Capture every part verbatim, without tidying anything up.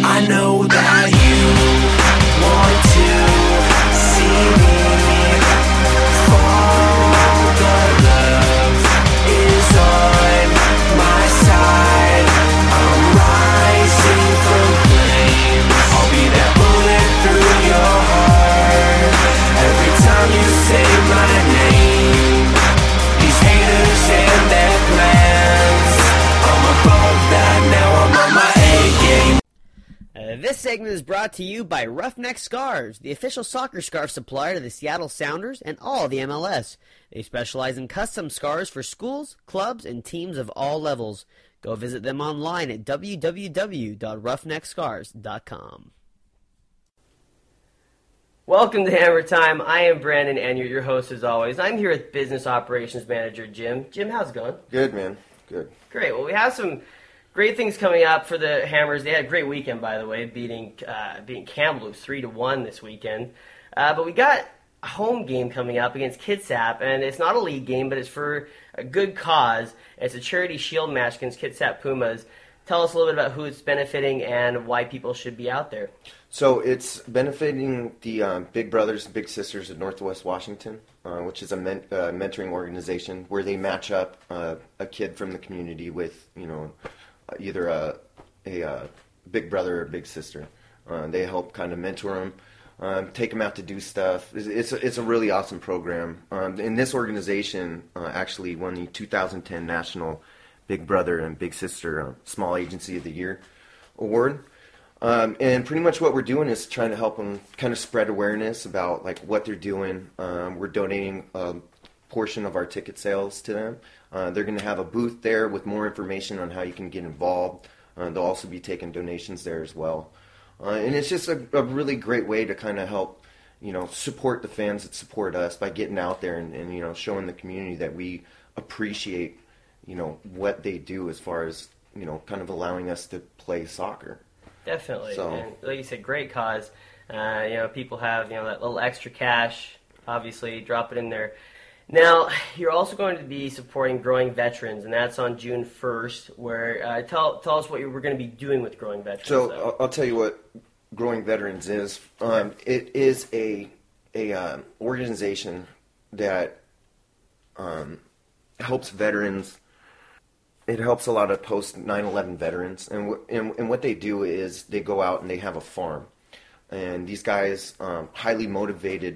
I know that you want to see me fall. The love is on my side. I'm rising from flames. I'll be that bullet through your heart every time you say my name. These haters and their plans, I'm above that now. I'm on my A game. Uh, this segment is brought to you by Roughneck Scarves, the official soccer scarf supplier to the Seattle Sounders and all of the M L S. They specialize in custom scarves for schools, clubs, and teams of all levels. Go visit them online at w w w dot roughneck scarves dot com. Welcome to Hammer Time. I am Brandon, and you're your host as always. I'm here with Business Operations Manager Jim. Jim, how's it going? Good, man. Good. Great. Well, we have some great things coming up for the Hammers. They had a great weekend, by the way, beating uh, beating Kamloops three to one this weekend. Uh, but we got a home game coming up against Kitsap, and it's not a league game, but it's for a good cause. It's a charity shield match against Kitsap Pumas. Tell us a little bit about who it's benefiting and why people should be out there. So it's benefiting the um, Big Brothers and Big Sisters of Northwest Washington, uh, which is a men- uh, mentoring organization where they match up uh, a kid from the community with, you know, either a, a, a big brother or big sister. Uh, they help kind of mentor them, um, take them out to do stuff. It's, it's, a, it's a really awesome program. Um, and this organization uh, actually won the two thousand ten National Big Brother and Big Sister uh, Small Agency of the Year award. Um, and pretty much what we're doing is trying to help them kind of spread awareness about like what they're doing. Um, we're donating a portion of our ticket sales to them. Uh, they're going to have a booth there with more information on how you can get involved. Uh, they'll also be taking donations there as well. Uh, and it's just a, a really great way to kind of help, you know, support the fans that support us by getting out there and, and, you know, showing the community that we appreciate, you know, what they do as far as, you know, kind of allowing us to play soccer. Definitely. So, and like you said, great cause. Uh, you know, people have, you know, that little extra cash, obviously, drop it in there. Now, you're also going to be supporting Growing Veterans, and that's on June first, where, uh, tell tell us what you were going to be doing with Growing Veterans. So, I'll, I'll tell you what Growing Veterans is. Um, it is a, a um, organization that um, helps veterans. It helps a lot of post nine eleven veterans, and, w- and and what they do is they go out and they have a farm, and these guys, um, highly motivated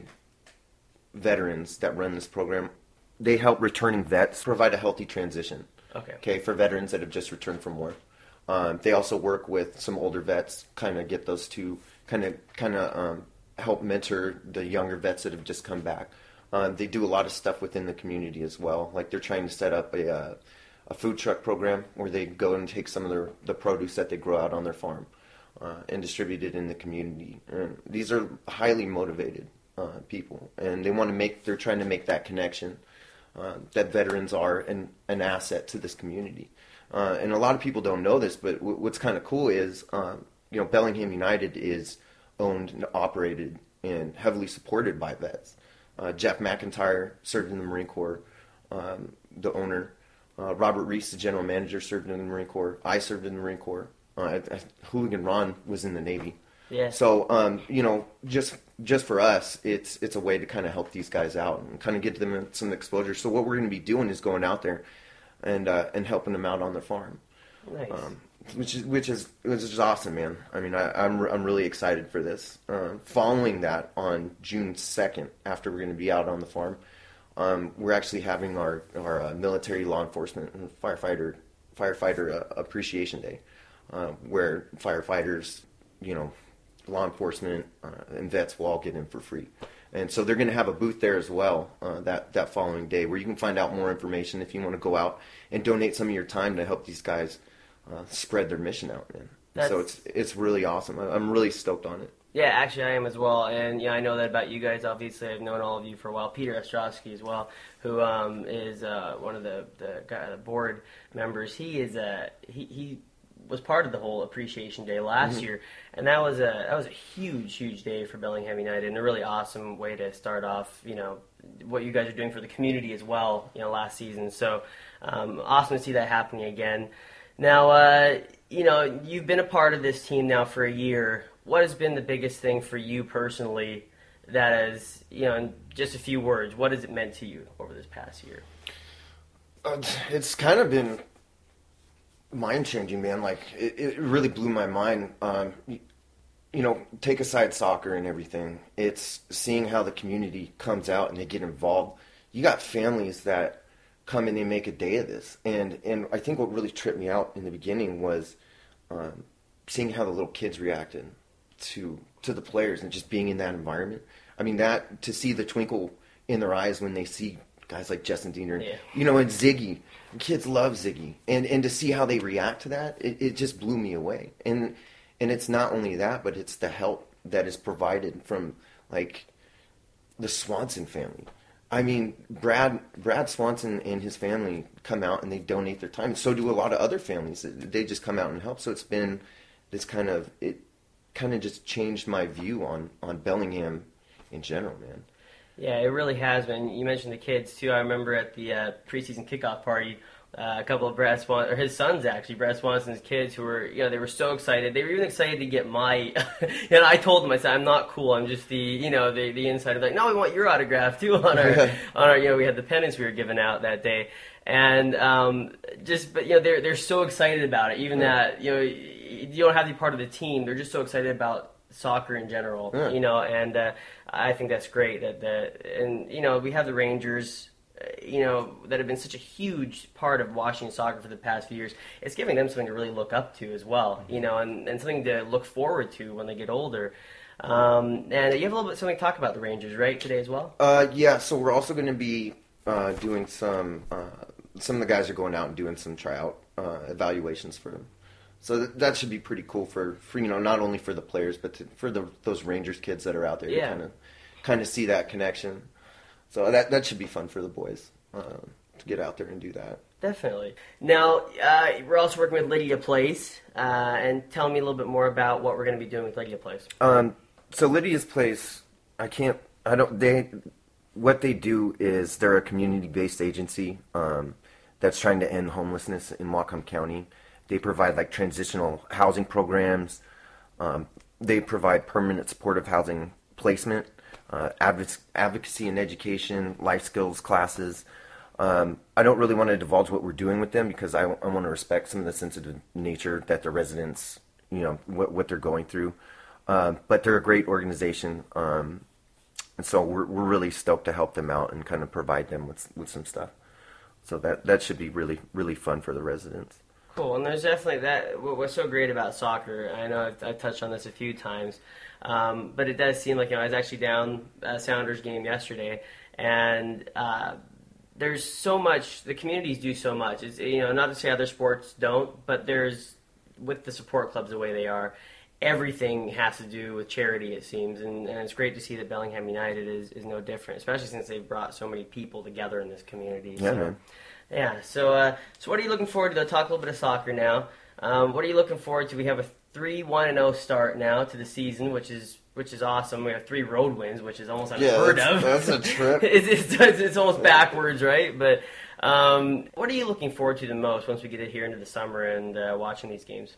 veterans that run this program, they help returning vets provide a healthy transition. Okay. Okay, for veterans that have just returned from war. Um, they also work with some older vets, kind of get those two, kind of kind of um, help mentor the younger vets that have just come back. Um, they do a lot of stuff within the community as well, like they're trying to set up a. Uh, a food truck program where they go and take some of their, the produce that they grow out on their farm uh, and distribute it in the community. And these are highly motivated uh, people, and they want to make, they're trying to make that connection uh, that veterans are an, an asset to this community. Uh, and a lot of people don't know this, but w- what's kind of cool is, um, you know, Bellingham United is owned and operated and heavily supported by vets. Uh, Jeff McIntyre served in the Marine Corps, um, the owner. Uh, Robert Reese, the general manager, served in the Marine Corps. I served in the Marine Corps. Uh, I, I, Hooligan Ron was in the Navy. Yeah. So, um, you know, just just for us, it's it's a way to kind of help these guys out and kind of get them some exposure. So what we're going to be doing is going out there and uh, and helping them out on their farm. Nice. Um, which is which is which is awesome, man. I mean, I, I'm I'm really excited for this. Uh, following that, on June second, after we're going to be out on the farm. Um, we're actually having our our uh, military law enforcement and firefighter firefighter uh, appreciation day, uh, where firefighters, you know, law enforcement uh, and vets will all get in for free, and so they're going to have a booth there as well uh, that that following day, where you can find out more information if you want to go out and donate some of your time to help these guys uh, spread their mission out, man. That's... So it's it's really awesome. I'm really stoked on it. Yeah, actually I am as well, and yeah, I know that about you guys. Obviously, I've known all of you for a while. Peter Ostrowski as well, who um, is uh, one of the the, guy, the board members. He is uh, he he was part of the whole Appreciation Day last mm-hmm. year, and that was a that was a huge huge day for Bellingham United, and a really awesome way to start off. You know what you guys are doing for the community as well. You know last season, so um, awesome to see that happening again. Now, uh, you know, you've been a part of this team now for a year. What has been the biggest thing for you personally that has, you know, in just a few words, what has it meant to you over this past year? Uh, it's kind of been mind-changing, man. Like, it, it really blew my mind. Um, you, you know, take aside soccer and everything. It's seeing how the community comes out and they get involved. You got families that come and they make a day of this. And, and I think what really tripped me out in the beginning was um, seeing how the little kids reacted to to the players and just being in that environment. I mean, that to see the twinkle in their eyes when they see guys like Justin Diener, yeah. you know, and Ziggy. Kids love Ziggy. And and to see how they react to that, it, it just blew me away. And and it's not only that, but it's the help that is provided from, like, the Swanson family. I mean, Brad Brad Swanson and his family come out and they donate their time. So do a lot of other families. They just come out and help. So it's been this kind of, it kind of just changed my view on, on Bellingham in general, man. Yeah, it really has been. You mentioned the kids, too. I remember at the uh, preseason kickoff party, uh, a couple of Brad Swanson, or his sons, actually, Brad Swanson's kids, who were, you know, they were so excited. They were even excited to get my, and I told them, I said, I'm not cool. I'm just the, you know, the, the insider. Like, no, we want your autograph, too, on our, on our, you know, we had the pennants we were giving out that day. And um, just, but, you know, they're, they're so excited about it, even yeah. that, you know, you don't have to be part of the team. They're just so excited about soccer in general, yeah. you know, and uh, I think that's great. That, that and you know, we have the Rangers, uh, you know, that have been such a huge part of Washington soccer for the past few years. It's giving them something to really look up to as well, you know, and, and something to look forward to when they get older. Um, and you have a little bit something to talk about the Rangers, right, today as well? Uh, yeah. So we're also going to be uh, doing some. Uh, some of the guys are going out and doing some tryout uh, evaluations for them. So th- that should be pretty cool for, for you know, not only for the players, but to, for the those Rangers kids that are out there yeah. to kind of kind of see that connection. So that that should be fun for the boys uh, to get out there and do that. Definitely. Now, uh, we're also working with Lydia Place, uh, and tell me a little bit more about what we're going to be doing with Lydia Place. Um, so Lydia's Place, I can't, I don't, they, what they do is they're a community-based agency um, that's trying to end homelessness in Whatcom County. They provide like transitional housing programs. Um, they provide permanent supportive housing placement, uh, adv- advocacy and education, life skills classes. Um, I don't really want to divulge what we're doing with them because I, I want to respect some of the sensitive nature that the residents, you know, what, what they're going through. Um, but they're a great organization, um, and so we're we're really stoked to help them out and kind of provide them with with some stuff. So that that should be really really fun for the residents. Cool, and there's definitely that. What's so great about soccer? I know I've, I've touched on this a few times, um, but it does seem like, you know, I was actually down at Sounders game yesterday, and uh, there's so much. The communities do so much. It's, you know, not to say other sports don't, but there's, with the support clubs the way they are, everything has to do with charity, it seems, and, and it's great to see that Bellingham United is, is no different, especially since they've brought so many people together in this community. Yeah, so. man. Yeah, so uh, so what are you looking forward to? Though? Talk a little bit of soccer now. Um, what are you looking forward to? We have a three one and oh start now to the season, which is which is awesome. We have three road wins, which is almost unheard yeah, that's, of. that's a trip. it's, it's, it's almost backwards, right? But um, what are you looking forward to the most once we get here into the summer and uh, watching these games?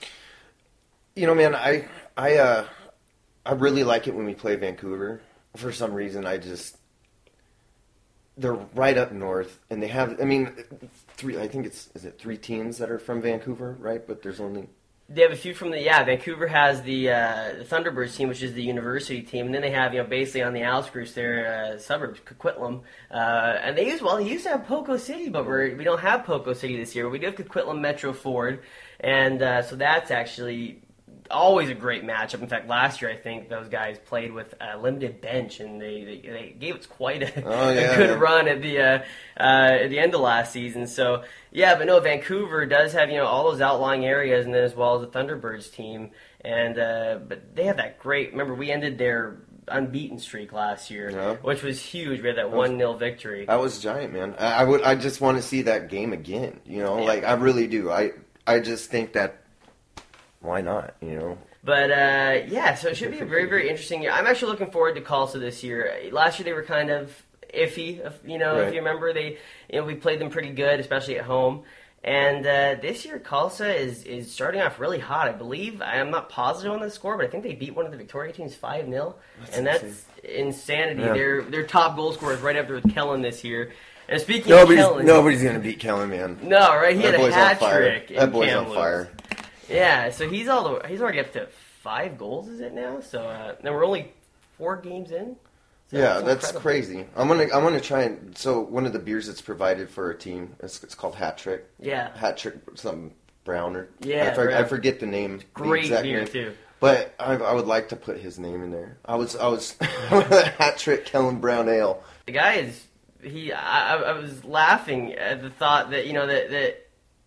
You know, man, I I uh, I really like it when we play Vancouver. For some reason, I just they're right up north, and they have. I mean, three. I think it's is it three teams that are from Vancouver, right? But there's only. They have a few from the yeah. Vancouver has the, uh, the Thunderbirds team, which is the university team, and then they have, you know, basically on the outskirts there, uh, suburbs, Coquitlam, uh, and they use well. They used to have Poco City, but we're we don't have Poco City this year. We do have Coquitlam Metro Ford, and uh, so that's actually always a great matchup. In fact, last year I think those guys played with a limited bench, and they they, they gave us quite a, oh, yeah, a good yeah. run at the uh, uh, at the end of last season. So yeah, but no, Vancouver does have, you know, all those outlying areas, and then as well as the Thunderbirds team, and uh, but they have that great. Remember, we ended their unbeaten streak last year, Yeah. which was huge. We had that one nil victory. That was giant, man. I, I would. I just want to see that game again. You know, Yeah. like I really do. I I just think that. Why not? You know. But, uh, yeah, so it should be a very, very interesting year. I'm actually looking forward to Tulsa this year. Last year they were kind of iffy, if, you know, Right. if you remember. They, you know, we played them pretty good, especially at home. And uh, this year, Khalsa is, is starting off really hot. I believe, I'm not positive on the score, but I think they beat one of the Victoria teams five nil. And that's insane. insanity. Yeah. They're, they're top goal scorers right up there with Kellen this year. And speaking Nobody's of Kellen... nobody's gonna beat Kellen, man. No, right? He That had a boy's on hat fire. trick. in That boy's on Kamloops. fire. Yeah, so he's all the, he's already up to five goals, is it now? So uh, now we're only four games in. So Yeah, that's incredible. crazy. I'm gonna I'm gonna try and so one of the beers that's provided for a team it's, it's called Hat Trick. Yeah, Hat Trick something brown or Yeah, I, for, brown. I forget the name. the great exact beer name. too. But I, I would like to put his name in there. I was I was Hat Trick Kellen Brown Ale. The guy is he. I, I was laughing at the thought that you know that that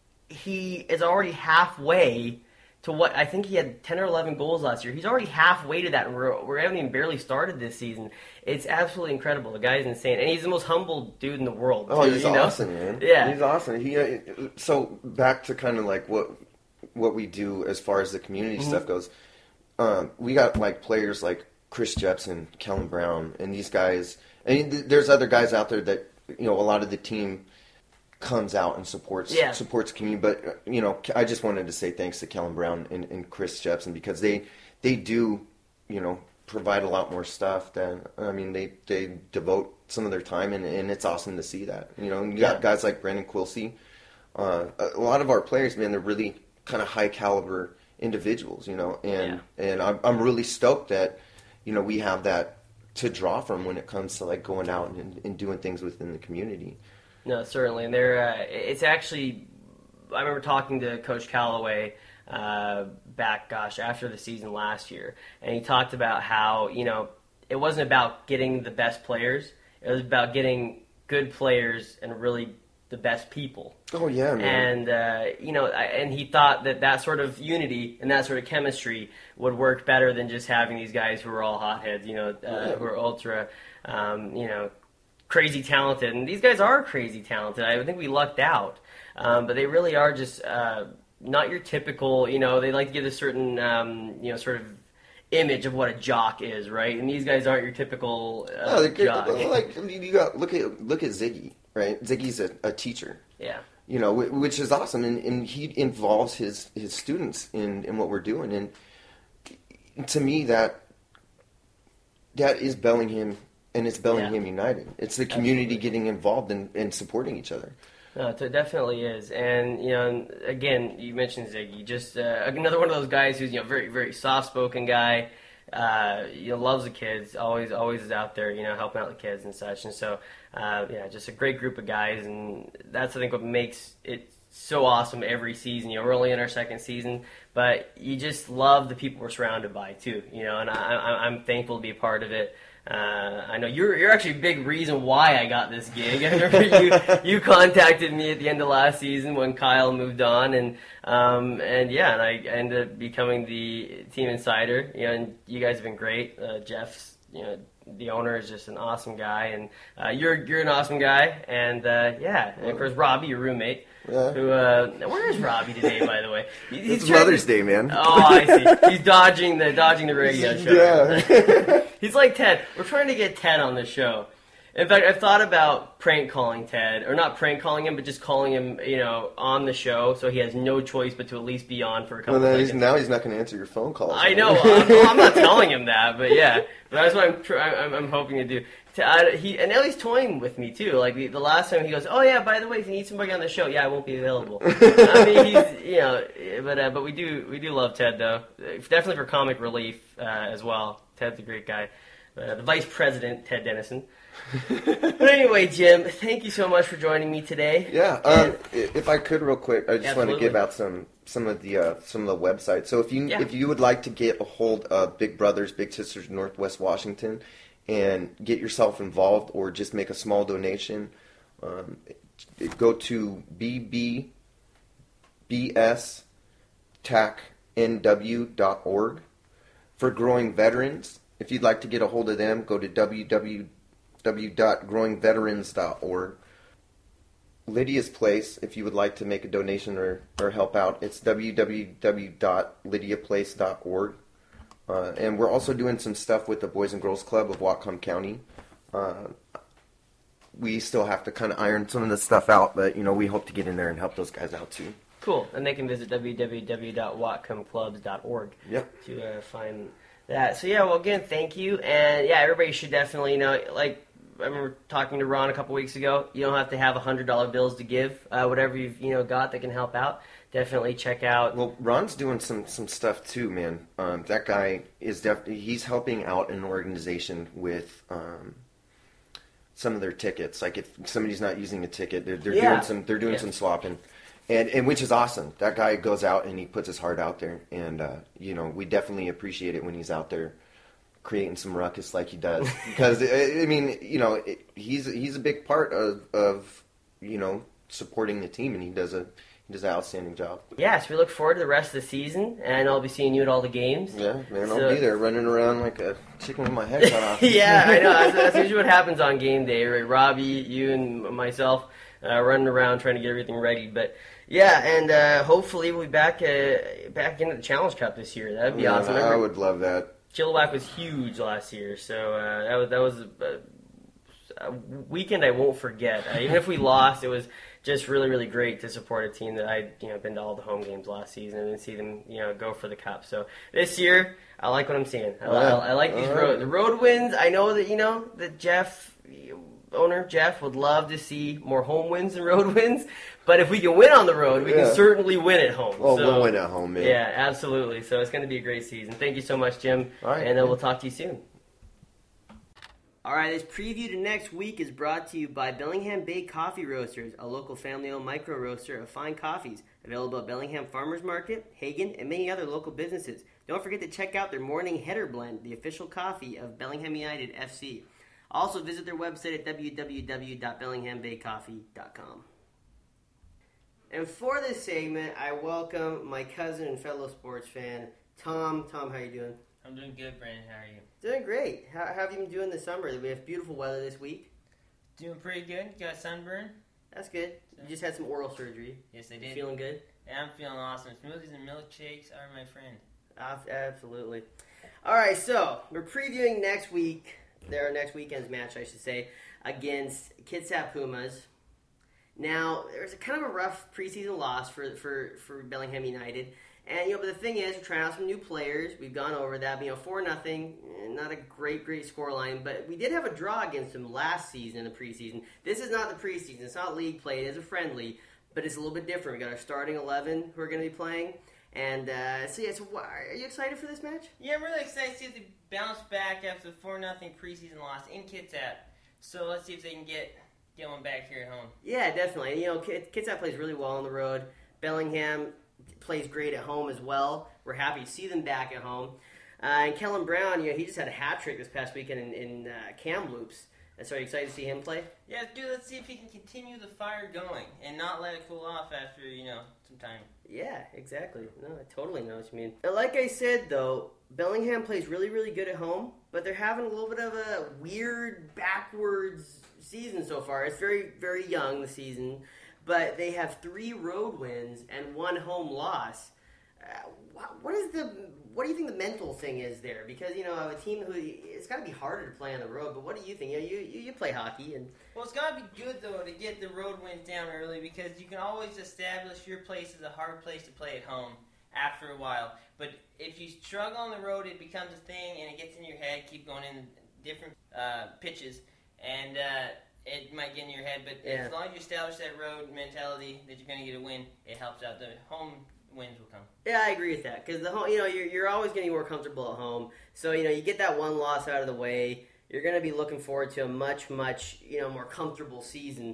he is already halfway to what I think he had ten or eleven goals last year. He's already halfway to that, and we're we haven't even barely started this season. It's absolutely incredible. The guy's insane, and he's the most humble dude in the world. Oh, too, he's you know? awesome, man. Yeah. he's awesome. He uh, so back to kind of like what what we do as far as the community Mm-hmm. stuff goes. Um, we got like players like Chris Jepson, Kellen Brown, and these guys. And th- there's other guys out there that you know a lot of the team comes out and supports Yeah. supports community. But uh, you know, I just wanted to say thanks to Kellen Brown and, and Chris Jepson because they they do you know provide a lot more stuff than I mean they they devote some of their time and, and it's awesome to see that. You know, you got Yeah. guys like Brandon Quilcy. Uh, a lot of our players, man, they're really kind of high caliber individuals, you know, and and I'm I'm really stoked that you know we have that to draw from when it comes to like going out and, and doing things within the community. No, certainly, and they're. Uh, it's actually. I remember talking to Coach Callaway uh, back, gosh, after the season last year, and he talked about how you know it wasn't about getting the best players; it was about getting good players and really the best people. Oh yeah, man. And uh, you know, I, and he thought that that sort of unity and that sort of chemistry would work better than just having these guys who are all hotheads, you know, uh, Yeah. who are ultra, um, you know, crazy talented. And these guys are crazy talented. I think we lucked out, um, but they really are just uh, not your typical. You know, they like to give a certain, um, you know, sort of image of what a jock is, right? And these guys aren't your typical uh, No, they're, jock. like you got look at look at Ziggy, right? Ziggy's a, a teacher. Yeah. You know, wh- which is awesome, and, and he involves his, his students in, in what we're doing, and to me that that is Bellingham, and it's Bellingham Yeah. United. It's the community Absolutely. getting involved and, and supporting each other. No, it definitely is, and you know, and again, you mentioned Ziggy, just uh, another one of those guys who's you know very, very soft-spoken guy. Uh, you know, loves the kids. Always, always is out there, you know, helping out the kids and such. And so, uh, yeah, just a great group of guys, and that's I think what makes it so awesome every season. You know, we're only in our second season, but you just love the people we're surrounded by too. You know, and I, I, I'm thankful to be a part of it. Uh, I know you're you're actually a big reason why I got this gig. I remember you you contacted me at the end of last season when Kyle moved on, and um, and yeah, and I ended up becoming the team insider. You know, and you guys have been great. Uh, Jeff's, you know, the owner is just an awesome guy, and uh, you're you're an awesome guy, and uh, yeah, and of course Robbie, your roommate. Yeah. Who? Uh, where is Robbie today? By the way, He- he's It's trying- Mother's Day, man. Oh, I see. He's dodging the dodging the radio show. Yeah. He's like Ted. We're trying to get Ted on the show. In fact, I've thought about prank calling Ted, or not prank calling him, but just calling him, you know, on the show, so he has no choice but to at least be on for a couple Well, of now he's, seconds. now he's not going to answer your phone calls. I know. I'm, well, I'm not telling him that, but yeah, but that's what I'm, tr- I'm, I'm hoping to do. To, I, he and now he's toying with me too. Like the, the last time he goes, "Oh yeah, by the way, if you need somebody on the show, yeah, I won't be available." I mean, he's you know, but uh, but we do we do love Ted though, definitely for comic relief uh, as well. Ted's a great guy. Uh, the vice president, Ted Dennison. But anyway, Jim, thank you so much for joining me today. Yeah, um, i- if I could, real quick, I just want Absolutely. to give out some some of the uh, some of the websites. So if you Yeah. if you would like to get a hold of Big Brothers Big Sisters Northwest Washington and get yourself involved or just make a small donation, um, go to b b b s tac n w dot org. For growing veterans, if you'd like to get a hold of them, go to w w w dot growing veterans dot org. Lydia's Place, if you would like to make a donation or, or help out, it's w w w dot lydia place dot org. Uh, and we're also doing some stuff with the Boys and Girls Club of Whatcom County. Uh, we still have to kind of iron some of this stuff out, but, you know, we hope to get in there and help those guys out, too. Cool. And they can visit w w w dot whatcom clubs dot org Yep. to uh, find that. So, yeah, well, again, thank you. And, yeah, everybody should definitely, you know, like, I remember talking to Ron a couple weeks ago. You don't have to have one hundred dollar bills to give. Uh, whatever you've, you know, got that can help out, definitely check out. Well, Ron's doing some, some stuff, too, man. Um, that guy is definitely, he's helping out an organization with um, some of their tickets. Like, if somebody's not using a ticket, they're, they're Yeah. doing some they're doing Yeah. some swapping. And, and which is awesome. That guy goes out and he puts his heart out there. And, uh, you know, we definitely appreciate it when he's out there creating some ruckus like he does. Because, I mean, you know, it, he's he's a big part of, of, you know, supporting the team. And he does a he does an outstanding job. Yeah, so we look forward to the rest of the season. And I'll be seeing you at all the games. Yeah, man, So- I'll be there running around like a chicken with my head cut off. Yeah, I know. That's, that's usually what happens on game day, right? Robbie, you, and myself uh, running around trying to get everything ready. But yeah, and uh, hopefully we'll be back uh, back into the Challenge Cup this year. That'd be Yeah, awesome. I Remember, would love that. Chilliwack was huge last year, so uh, that was that was a, a weekend I won't forget. Uh, even if we lost, it was just really, really great to support a team that I, you know, been to all the home games last season and see them, you know, go for the cup. So this year, I like what I'm seeing. I, I, I like these All road right. the road wins. I know that you know that Jeff, owner Jeff, would love to see more home wins than road wins. But if we can win on the road, we Yeah. can certainly win at home. Oh, so, we'll win at home, man. Yeah, absolutely. So it's going to be a great season. Thank you so much, Jim. All right. And then we'll talk to you soon. All right, this preview to next week is brought to you by Bellingham Bay Coffee Roasters, a local family-owned micro-roaster of fine coffees, available at Bellingham Farmers Market, Hagen, and many other local businesses. Don't forget to check out their Morning Header Blend, the official coffee of Bellingham United F C. Also, visit their website at w w w dot bellingham bay coffee dot com. And for this segment, I welcome my cousin and fellow sports fan, Tom. Tom, how you doing? I'm doing good, Brandon. How are you? Doing great. How, how have you been doing this summer? We have beautiful weather this week. Doing pretty good. Got sunburn? That's good. You just had some oral surgery. Yes, I You did. feeling good? Yeah, I'm feeling awesome. Smoothies and milkshakes are my friend. Ab- Absolutely. All right, so we're previewing next week, their next weekend's match, I should say, against Kitsap Pumas. Now, there's a kind of a rough preseason loss for for, for Bellingham United. And, you know, but the thing is, we're trying out some new players. We've gone over that. But, you know, four nothing, not a great, great scoreline. But we did have a draw against them last season in the preseason. This is not the preseason. It's not league play. It is a friendly. But it's a little bit different. We got our starting eleven who are going to be playing. And, uh, so, yeah, so wh- are you excited for this match? Yeah, I'm really excited to see if they bounce back after the four nothing preseason loss in Kitsap. So let's see if they can get, get one back here at home. Yeah, definitely. You know, Kit- Kitsap plays really well on the road. Bellingham plays great at home as well. We're happy to see them back at home. Uh, and Kellen Brown, you know, he just had a hat trick this past weekend in, in uh, Kamloops. And so are you excited to see him play? Yeah, dude, let's see if he can continue the fire going and not let it cool off after, you know, some time. Yeah, exactly. No, I totally know what you mean. And like I said, though, Bellingham plays really, really good at home, but they're having a little bit of a weird backwards season so far. It's very, very young, the season, but they have three road wins and one home loss. Uh, wh- what is the what do you think the mental thing is there? Because, you know, a team who it's got to be harder to play on the road. But what do you think? You know, you, you you play hockey and Well, it's got to be good, though, to get the road wins down early because you can always establish your place as a hard place to play at home after a while. But if you struggle on the road, it becomes a thing and it gets in your head, keep going in different uh, pitches, and uh, it might get in your head. But Yeah. as long as you establish that road mentality that you're going to get a win, it helps out. The home wins will come. yeah, I agree with that because the home, you know, you're you're always going to be more comfortable at home. So you know, you get that one loss out of the way. You're going to be looking forward to a much, much, you know, more comfortable season.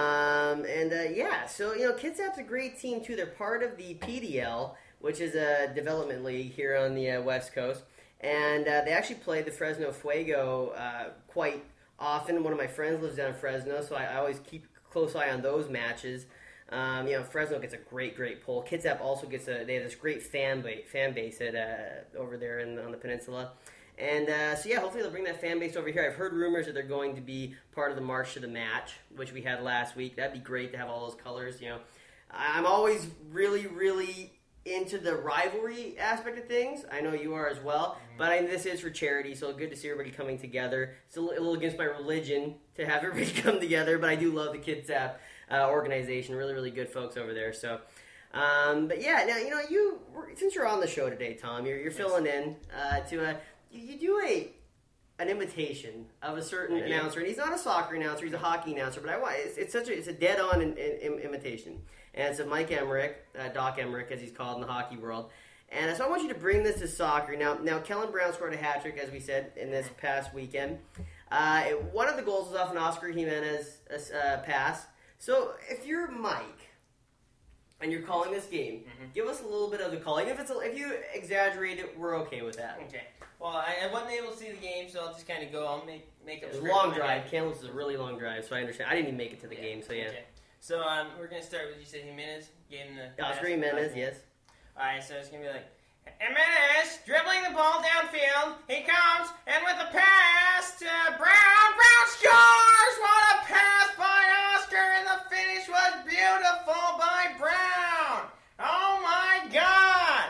Um, and, uh, yeah, so, you know, Kitsap's a great team, too. They're part of the P D L, which is a development league here on the uh, West Coast. And uh, they actually play the Fresno Fuego uh, quite often. One of my friends lives down in Fresno, so I, I always keep a close eye on those matches. Um, you know, Fresno gets a great, great pull. Kitsap also gets a, they have this great fan base, fan base at, uh, over there in, on the peninsula. And uh, so, yeah, hopefully they'll bring that fan base over here. I've heard rumors that they're going to be part of the March to the Match, which we had last week. That'd be great to have all those colors, you know. I'm always really, really into the rivalry aspect of things. I know you are as well, mm-hmm. but I, this is for charity, so good to see everybody coming together. It's a little against my religion to have everybody come together, but I do love the Kitsap uh, organization. Really, really good folks over there. So, um, but yeah, now you know you since you're on the show today, Tom, you're you're yes. filling in uh, to a you, you do a an imitation of a certain announcer, and he's not a soccer announcer; he's a hockey announcer. But I want it's, it's such a it's a dead on in, in, in imitation. And it's a Mike Emmerich, uh, Doc Emmerich, as he's called in the hockey world. And so I want you to bring this to soccer. Now, now Kellen Brown scored a hat trick, as we said, in this past weekend. Uh, one of the goals was off an Oscar Jimenez uh, pass. So if you're Mike and you're calling this game, mm-hmm. give us a little bit of the calling. If it's a, if you exaggerate it, we're okay with that. Okay. Well, I, I wasn't able to see the game, so I'll just kind of go. I'll make make it. It was a long drive. Kamloops is a really long drive, so I understand. I didn't even make it to the yeah. game, so yeah. Okay. So um, we're going to start with, you said Jimenez? Gave him the Oscar Jimenez, yes. Alright, so it's going to be like, Jimenez dribbling the ball downfield. He comes, and with a pass to Brown. Brown scores! What a pass by Oscar, and the finish was beautiful by Brown. Oh my God!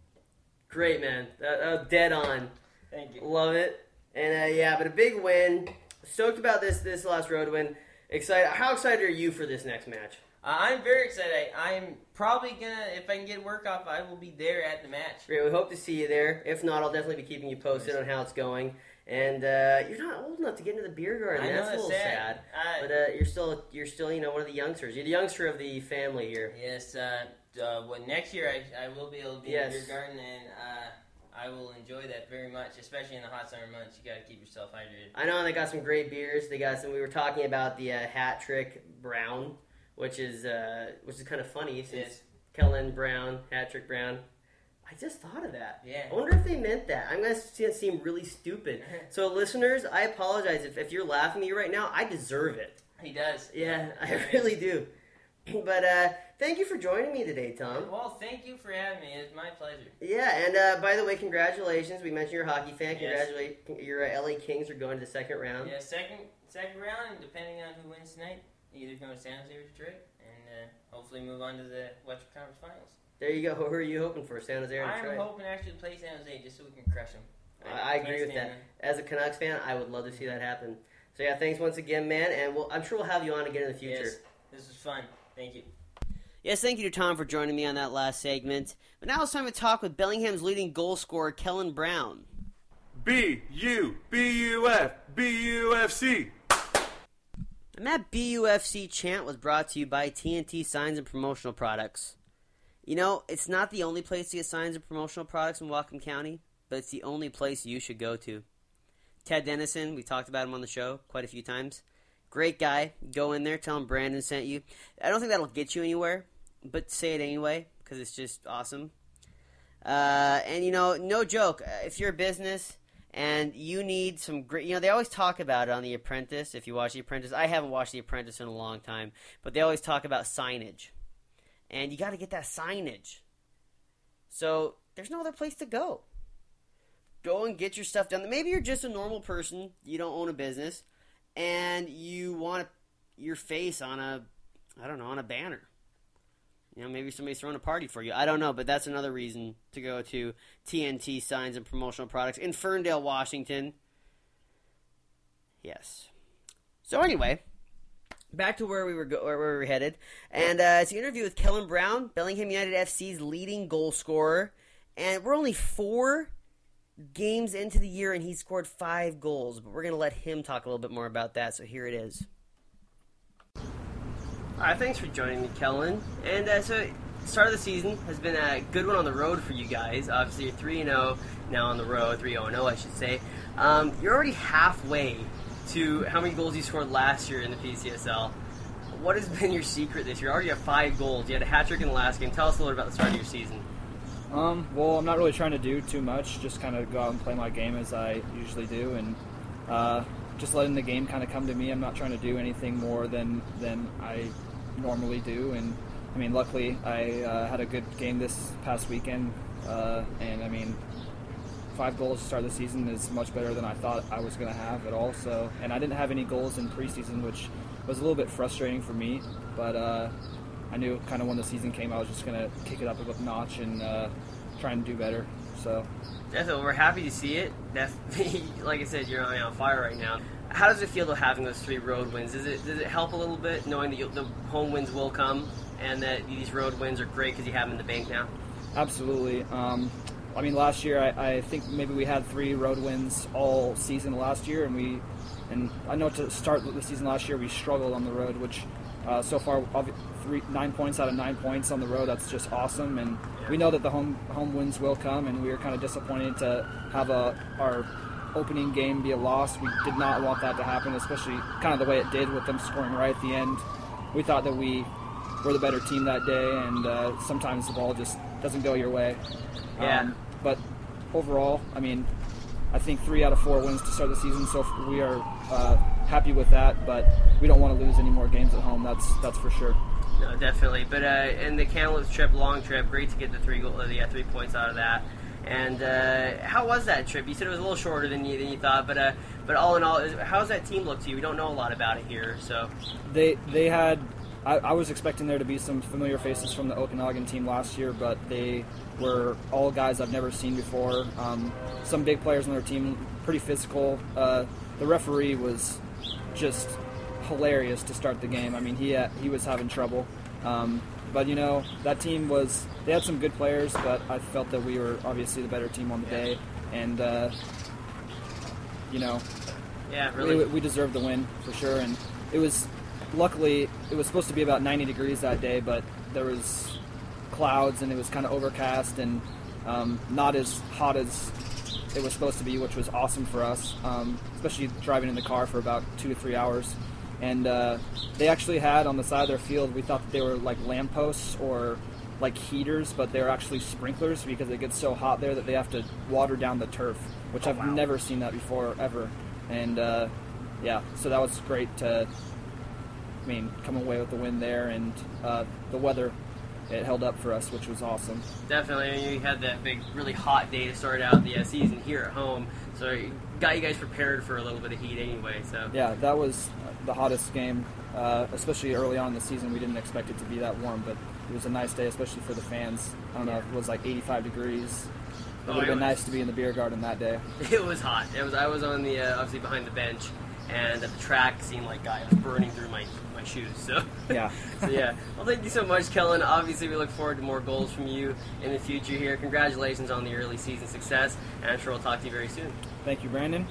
Great, man. Uh, uh, dead on. Thank you. Love it. And uh, yeah, but a big win. Stoked about this this last road win. Excited. How excited are you for this next match? Uh, I'm very excited. I, I'm probably going to, if I can get work off, I will be there at the match. Great. We hope to see you there. If not, I'll definitely be keeping you posted on how it's going. And uh, you're not old enough to get into the beer garden. I know, that's a little sad. sad. Uh, but uh, you're still, you're still, you know, one of the youngsters. You're the youngster of the family here. Yes. Uh, uh, well, next year I, I will be able to be yes. in the beer garden, and uh, I will enjoy that very much, especially in the hot summer months. You got to keep yourself hydrated. I know they got some great beers. They got some. We were talking about the uh, Hat Trick Brown, which is uh, which is kind of funny since yes. Kellen Brown, Hat Trick Brown. I just thought of that. Yeah. I wonder if they meant that. I'm gonna see it seem really stupid. So listeners, I apologize if, if you're laughing at me right now. I deserve it. He does. Yeah, I really do. But uh, thank you for joining me today, Tom. Well, thank you for having me. It's my pleasure. Yeah, and uh, by the way, congratulations. We mentioned you're a hockey fan. Yes. Congratulations. Your uh, L A Kings are going to the second round. Yeah, second second round, and depending on who wins tonight, either going to San Jose or Detroit, and uh, hopefully move on to the Western Conference Finals. There you go. Who are you hoping for, San Jose or Detroit? I'm hoping actually to play San Jose just so we can crush them. I, I agree with that. As a Canucks fan, I would love to see that happen. So yeah, thanks once again, man, and we'll, I'm sure we'll have you on again in the future. Yes, this was fun. Thank you. Yes, thank you to Tom for joining me on that last segment. But now it's time to talk with Bellingham's leading goal scorer, Kellen Brown. B U B U F B U F C. And that B U F C chant was brought to you by T N T Signs and Promotional Products. You know, it's not the only place to get signs and promotional products in Whatcom County, but it's the only place you should go to. Ted Dennison, we talked about him on the show quite a few times. Great guy. Go in there, tell him Brandon sent you. I don't think that'll get you anywhere, but say it anyway, because it's just awesome. Uh, and, you know, no joke, if you're a business and you need some great, you know, they always talk about it on The Apprentice, if you watch The Apprentice. I haven't watched The Apprentice in a long time, but they always talk about signage. And you got to get that signage. So there's no other place to go. Go and get your stuff done. Maybe you're just a normal person, you don't own a business, and you want your face on a, I don't know, on a banner. You know, maybe somebody's throwing a party for you. I don't know, but that's another reason to go to T N T Signs and Promotional Products in Ferndale, Washington. Yes. So anyway, back to where we were go- where we were headed, and uh, it's an interview with Kellen Brown, Bellingham United F C's leading goal scorer, and we're only four games into the year, and he scored five goals. But we're going to let him talk a little bit more about that. So here it is. All right, thanks for joining me, Kellen. And uh, so, start of the season has been a good one on the road for you guys. Obviously, you're three and oh now on the road, three oh and oh, I should say. Um, you're already halfway to how many goals you scored last year in the P C S L. What has been your secret this year? You already have five goals. You had a hat trick in the last game. Tell us a little bit about the start of your season. Um, well, I'm not really trying to do too much. Just kind of go out and play my game as I usually do, and uh, just letting the game kind of come to me. I'm not trying to do anything more than than I normally do. And I mean, luckily, I uh, had a good game this past weekend, uh, and I mean, five goals to start the season is much better than I thought I was going to have at all. So, and I didn't have any goals in preseason, which was a little bit frustrating for me. But uh, I knew kind of when the season came, I was just going to kick it up a notch and uh, try and do better. So Definitely, we're happy to see it. That's, like I said, you're on, on fire right now. How does it feel though having those three road wins? Does it does it help a little bit knowing that you, the home wins will come and that these road wins are great because you have them in the bank now? Absolutely. Um, I mean, last year I, I think maybe we had three road wins all season last year, and we and I know to start the season last year we struggled on the road, which uh, so far three nine points out of nine points on the road. That's just awesome, and we know that the home home wins will come, and we were kind of disappointed to have a our opening game be a loss. We did not want that to happen, especially kind of the way it did with them scoring right at the end. We thought that we were the better team that day, and uh, sometimes the ball just doesn't go your way. Yeah. Um, but overall, I mean, I think three out of four wins to start the season, so we are uh, happy with that, but we don't want to lose any more games at home, that's that's for sure. No, definitely. But uh, and the Kamloops trip, long trip, great to get the three goal, the uh, three points out of that. And uh, how was that trip? You said it was a little shorter than you than you thought, but uh, but all in all, is, how's that team look to you? We don't know a lot about it here, so They they had. I, I was expecting there to be some familiar faces from the Okanagan team last year, but they were all guys I've never seen before. Um, some big players on their team, pretty physical. Uh, the referee was just hilarious to start the game. I mean, he had, he was having trouble. Um, but, you know, that team was – they had some good players, but I felt that we were obviously the better team on the day. And, uh, you know, yeah, really. we, we deserved the win for sure. And it was – luckily, it was supposed to be about ninety degrees that day, but there was clouds and it was kind of overcast and um, not as hot as it was supposed to be, which was awesome for us, um, especially driving in the car for about two to three hours. And uh, they actually had on the side of their field, we thought that they were like lampposts or like heaters, but they're actually sprinklers because it gets so hot there that they have to water down the turf, which Oh, I've wow. never seen that before, ever. And uh, yeah, so that was great to, I mean, come away with the win there, and uh, the weather, it held up for us, which was awesome. Definitely. I mean, you had that big, really hot day to start out the uh, season here at home, so it got you guys prepared for a little bit of heat anyway. So Yeah, that was the hottest game, uh, especially early on in the season. We didn't expect it to be that warm, but it was a nice day, especially for the fans. I don't know, it was like eighty-five degrees. It Oh, would have it been was- nice to be in the beer garden that day. it was hot. It was. I was on the uh, obviously behind the bench, and at the track seemed like I was burning through my, my shoes. So Yeah. so yeah. Well, thank you so much, Kellen. Obviously, we look forward to more goals from you in the future here. Congratulations on the early season success, and I'm sure we'll talk to you very soon. Thank you, Brandon.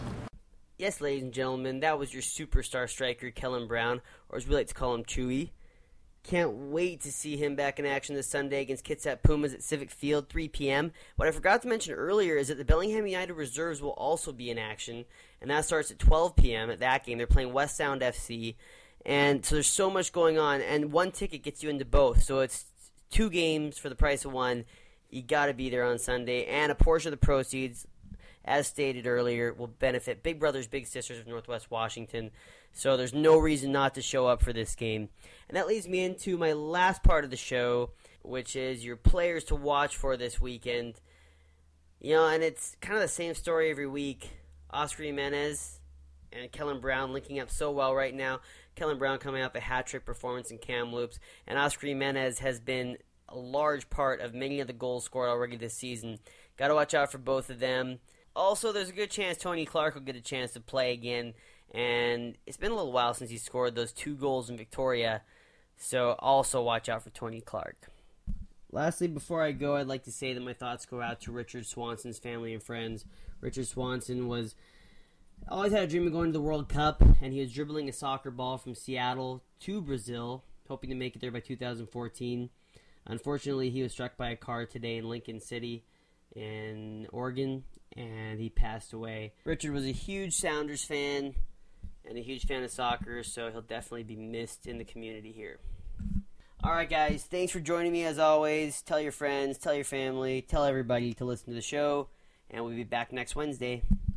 Yes, ladies and gentlemen, that was your superstar striker, Kellen Brown, or as we like to call him, Chewy. Can't wait to see him back in action this Sunday against Kitsap Pumas at Civic Field, three p.m. What I forgot to mention earlier is that the Bellingham United Reserves will also be in action, and that starts at twelve p.m. at that game. They're playing West Sound F C, and so there's so much going on, and one ticket gets you into both, so it's two games for the price of one. You got to be there on Sunday, and a portion of the proceeds, as stated earlier, will benefit Big Brothers Big Sisters of Northwest Washington. So there's no reason not to show up for this game. And that leads me into my last part of the show, which is your players to watch for this weekend. You know, and it's kind of the same story every week. Oscar Jimenez and Kellen Brown linking up so well right now. Kellen Brown coming off a hat-trick performance in Kamloops. And Oscar Jimenez has been a large part of many of the goals scored already this season. Got to watch out for both of them. Also, there's a good chance Tony Clark will get a chance to play again, and it's been a little while since he scored those two goals in Victoria, so also watch out for Tony Clark. Lastly, before I go, I'd like to say that my thoughts go out to Richard Swanson's family and friends. Richard Swanson was always had a dream of going to the World Cup, and he was dribbling a soccer ball from Seattle to Brazil, hoping to make it there by two thousand fourteen. Unfortunately, he was struck by a car today in Lincoln City in Oregon, and he passed away. Richard was a huge Sounders fan and a huge fan of soccer, so he'll definitely be missed in the community here. Alright guys, thanks for joining me as always. Tell your friends, tell your family, tell everybody to listen to the show, and we'll be back next Wednesday.